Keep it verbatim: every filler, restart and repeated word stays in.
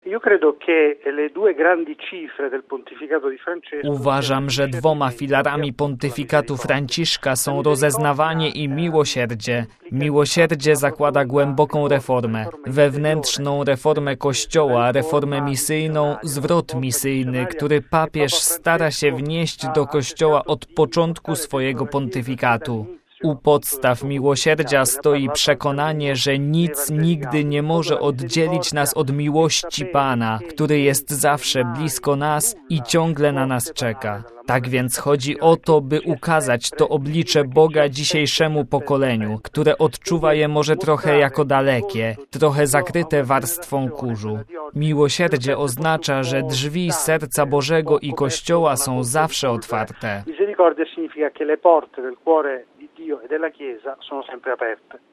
Uważam, że dwoma filarami pontyfikatu Franciszka są rozeznawanie i miłosierdzie. Miłosierdzie zakłada głęboką reformę, wewnętrzną reformę Kościoła, reformę misyjną, zwrot misyjny, który papież stara się wnieść do Kościoła od początku swojego pontyfikatu. U podstaw miłosierdzia stoi przekonanie, że nic nigdy nie może oddzielić nas od miłości Pana, który jest zawsze blisko nas i ciągle na nas czeka. Tak więc chodzi o to, by ukazać to oblicze Boga dzisiejszemu pokoleniu, które odczuwa je może trochę jako dalekie, trochę zakryte warstwą kurzu. Miłosierdzie oznacza, że drzwi serca Bożego i Kościoła są zawsze otwarte. Misericordia significa che le porte del cuore di Dio e della Chiesa sono sempre aperte.